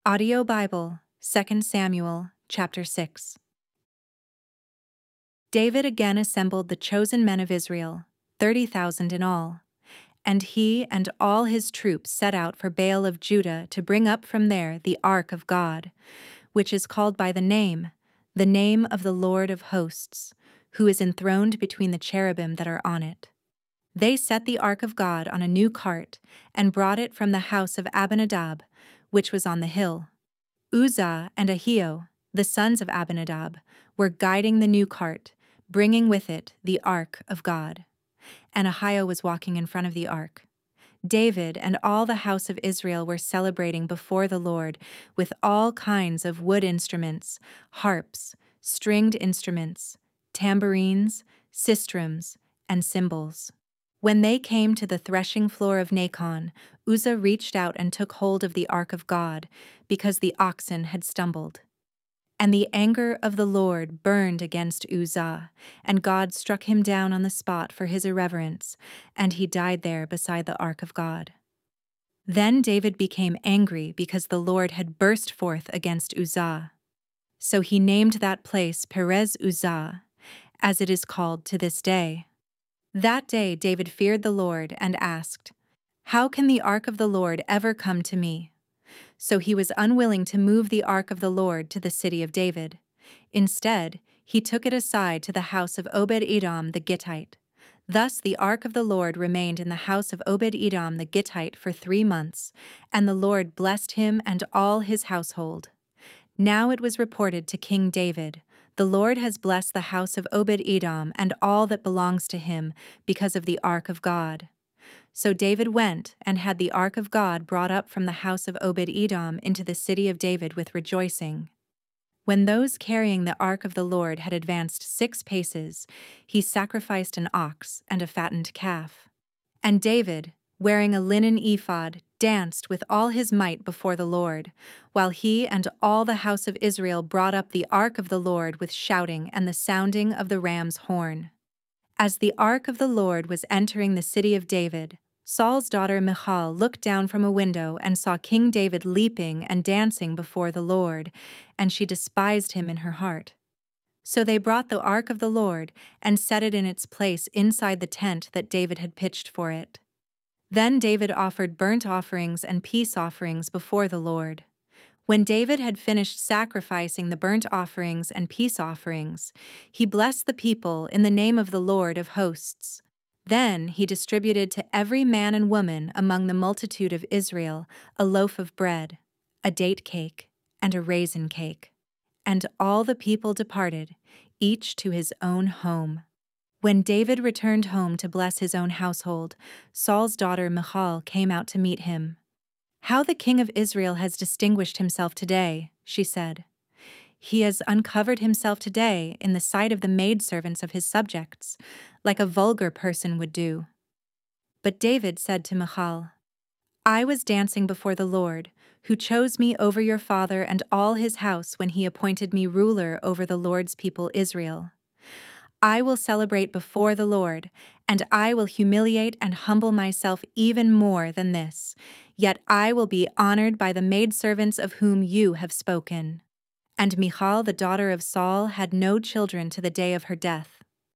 Audio Bible, 2 Samuel, chapter 6. David again assembled the chosen men of Israel, 30,000 in all. And he and all his troops set out for Baal of Judah to bring up from there the ark of God, which is called by the name of the Lord of hosts, who is enthroned between the cherubim that are on it. They set the ark of God on a new cart and brought it from the house of Abinadab, which was on the hill. Uzzah and Ahio, the sons of Abinadab, were guiding the new cart, bringing with it the ark of God. And Ahio was walking in front of the ark. David and all the house of Israel were celebrating before the Lord with all kinds of wood instruments, harps, stringed instruments, tambourines, sistrums, and cymbals. When they came to the threshing floor of Nacon, Uzzah reached out and took hold of the ark of God, because the oxen had stumbled. And the anger of the Lord burned against Uzzah, and God struck him down on the spot for his irreverence, and he died there beside the ark of God. Then David became angry because the Lord had burst forth against Uzzah. So he named that place Perez Uzzah, as it is called to this day. That day David feared the Lord and asked, "How can the ark of the Lord ever come to me?" So he was unwilling to move the ark of the Lord to the city of David. Instead, he took it aside to the house of Obed-Edom the Gittite. Thus the ark of the Lord remained in the house of Obed-Edom the Gittite for 3 months, and the Lord blessed him and all his household. Now it was reported to King David, "The Lord has blessed the house of Obed-Edom and all that belongs to him because of the ark of God." So David went and had the ark of God brought up from the house of Obed-Edom into the city of David with rejoicing. When those carrying the ark of the Lord had advanced 6 paces, he sacrificed an ox and a fattened calf. And David, wearing a linen ephod, danced with all his might before the Lord, while he and all the house of Israel brought up the ark of the Lord with shouting and the sounding of the ram's horn. As the ark of the Lord was entering the city of David, Saul's daughter Michal looked down from a window and saw King David leaping and dancing before the Lord, and she despised him in her heart. So they brought the ark of the Lord and set it in its place inside the tent that David had pitched for it. Then David offered burnt offerings and peace offerings before the Lord. When David had finished sacrificing the burnt offerings and peace offerings, he blessed the people in the name of the Lord of hosts. Then he distributed to every man and woman among the multitude of Israel a loaf of bread, a date cake, and a raisin cake. And all the people departed, each to his own home. When David returned home to bless his own household, Saul's daughter Michal came out to meet him. "How the king of Israel has distinguished himself today," she said. "He has uncovered himself today in the sight of the maidservants of his subjects, like a vulgar person would do." But David said to Michal, "I was dancing before the Lord, who chose me over your father and all his house when he appointed me ruler over the Lord's people Israel. I will celebrate before the Lord, and I will humiliate and humble myself even more than this, yet I will be honored by the maidservants of whom you have spoken." And Michal the daughter of Saul had no children to the day of her death.